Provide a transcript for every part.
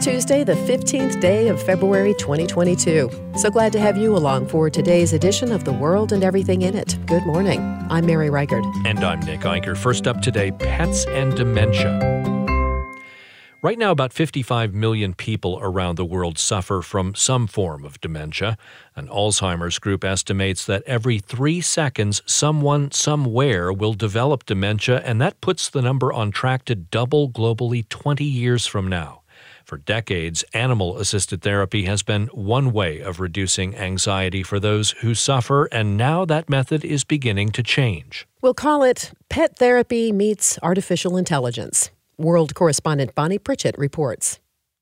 Tuesday, the 15th day of February 2022. So glad to have you along for today's edition of The World and Everything in It. Good morning. I'm Mary Reichert. And I'm Nick Eicher. First up today, pets and dementia. Right now, about 55 million people around the world suffer from some form of dementia. An Alzheimer's group estimates that every 3 seconds, someone somewhere will develop dementia, and that puts the number on track to double globally 20 years from now. For decades, animal-assisted therapy has been one way of reducing anxiety for those who suffer, and now that method is beginning to change. We'll call it Pet Therapy Meets Artificial Intelligence. World correspondent Bonnie Pritchett reports.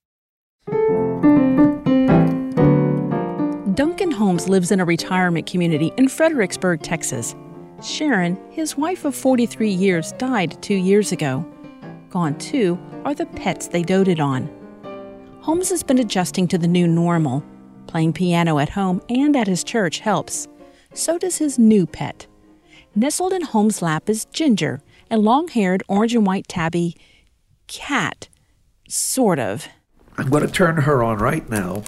Duncan Holmes lives in a retirement community in Fredericksburg, Texas. Sharon, his wife of 43 years, died 2 years ago. Gone, too, are the pets they doted on. Holmes has been adjusting to the new normal. Playing piano at home and at his church helps. So does his new pet. Nestled in Holmes' lap is Ginger, a long-haired orange and white tabby cat. Sort of. I'm going to turn her on right now.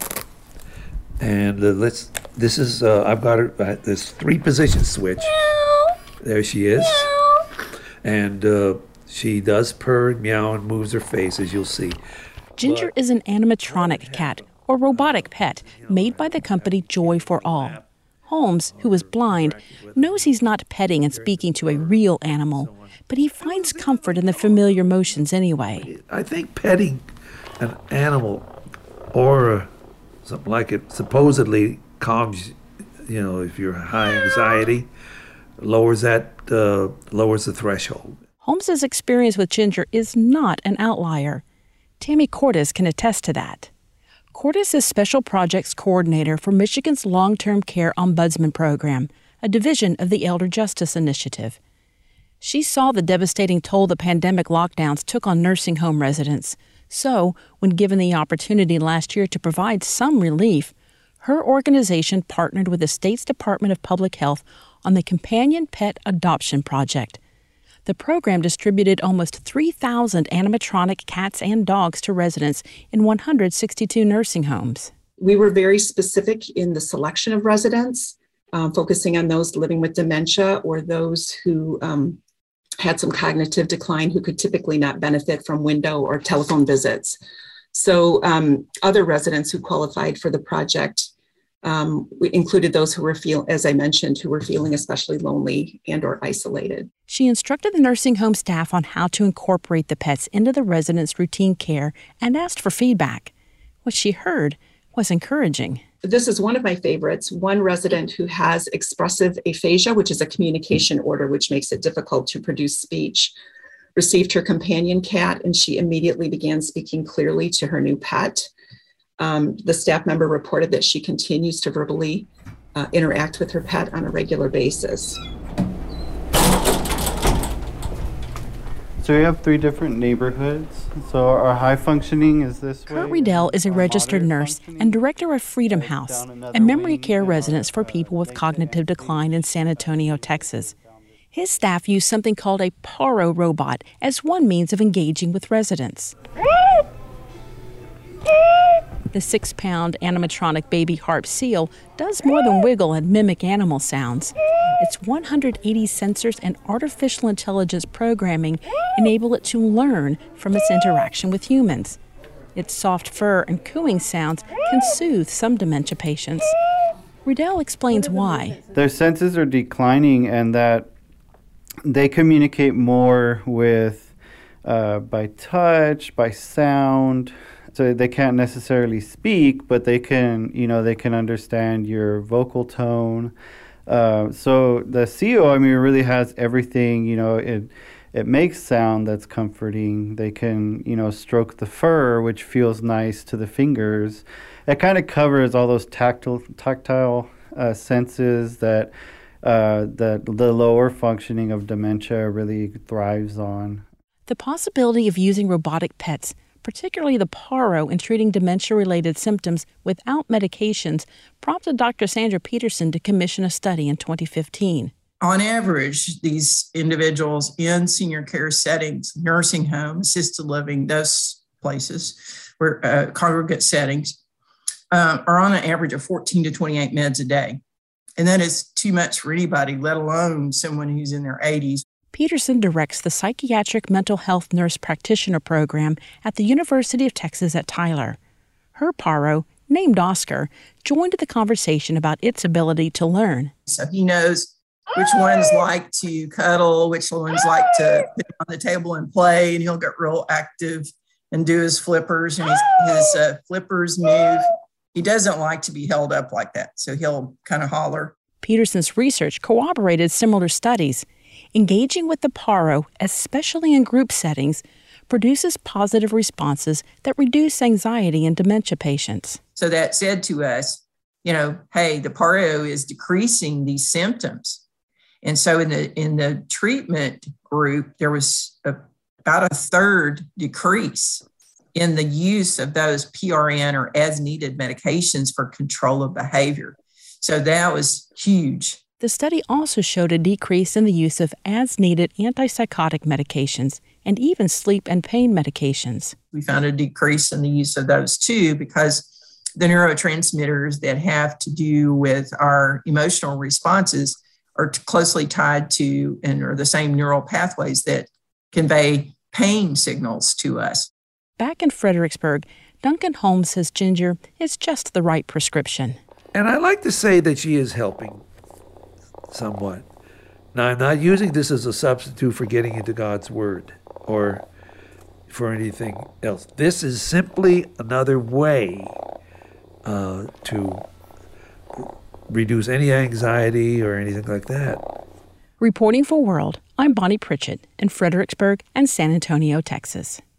And I've got her, this 3-position switch. Meow. There she is. Meow. And she does purr and meow and moves her face, as you'll see. Ginger is an animatronic cat, or robotic pet, made by the company Joy for All. Holmes, who is blind, knows he's not petting and speaking to a real animal, but he finds comfort in the familiar motions anyway. I think petting an animal or something like it supposedly calms, if you're high anxiety, lowers the threshold. Holmes's experience with Ginger is not an outlier. Tammy Cordes can attest to that. Cordes is Special Projects Coordinator for Michigan's Long-Term Care Ombudsman Program, a division of the Elder Justice Initiative. She saw the devastating toll the pandemic lockdowns took on nursing home residents. So, when given the opportunity last year to provide some relief, her organization partnered with the state's Department of Public Health on the Companion Pet Adoption Project. The program distributed almost 3,000 animatronic cats and dogs to residents in 162 nursing homes. We were very specific in the selection of residents, focusing on those living with dementia or those who had some cognitive decline who could typically not benefit from window or telephone visits. So other residents who qualified for the project we included those who were as I mentioned, who were feeling especially lonely and or isolated. She instructed the nursing home staff on how to incorporate the pets into the residents' routine care and asked for feedback. What she heard was encouraging. This is one of my favorites. One resident who has expressive aphasia, which is a communication order, which makes it difficult to produce speech, received her companion cat, and she immediately began speaking clearly to her new pet. The staff member reported that she continues to verbally interact with her pet on a regular basis. So we have 3 different neighborhoods. So our high functioning is this way. Kurt Riedel is a registered nurse and director of Freedom House, a memory care residence for people with cognitive decline in San Antonio, Texas. His staff use something called a Paro robot as one means of engaging with residents. The 6-pound animatronic baby harp seal does more than wiggle and mimic animal sounds. Its 180 sensors and artificial intelligence programming enable it to learn from its interaction with humans. Its soft fur and cooing sounds can soothe some dementia patients. Riedel explains why. Their senses are declining and that they communicate more with by touch, by sound. So they can't necessarily speak, but they can understand your vocal tone. So the seal, really has everything. It makes sound that's comforting. They can, stroke the fur, which feels nice to the fingers. It kind of covers all those tactile senses that the lower functioning of dementia really thrives on. The possibility of using robotic pets, particularly the Paro, in treating dementia-related symptoms without medications, prompted Dr. Sandra Peterson to commission a study in 2015. On average, these individuals in senior care settings, nursing home, assisted living, those places where congregate settings, are on an average of 14 to 28 meds a day. And that is too much for anybody, let alone someone who's in their 80s. Peterson directs the Psychiatric Mental Health Nurse Practitioner Program at the University of Texas at Tyler. Her Paro, named Oscar, joined the conversation about its ability to learn. So he knows which ones like to cuddle, which ones like to sit on the table and play, and he'll get real active and do his flippers, and his flippers move. He doesn't like to be held up like that, so he'll kind of holler. Peterson's research corroborated similar studies. Engaging with the Paro, especially in group settings, produces positive responses that reduce anxiety in dementia patients. So that said to us, hey, the Paro is decreasing these symptoms. And so in the treatment group, there was about a third decrease in the use of those PRN or as needed medications for control of behavior. So that was huge. The study also showed a decrease in the use of as needed antipsychotic medications and even sleep and pain medications. We found a decrease in the use of those too, because the neurotransmitters that have to do with our emotional responses are closely tied to and are the same neural pathways that convey pain signals to us. Back in Fredericksburg, Duncan Holmes says Ginger is just the right prescription. And I like to say that she is helping somewhat. Now, I'm not using this as a substitute for getting into God's Word or for anything else. This is simply another way to reduce any anxiety or anything like that. Reporting for World, I'm Bonnie Pritchett in Fredericksburg and San Antonio, Texas.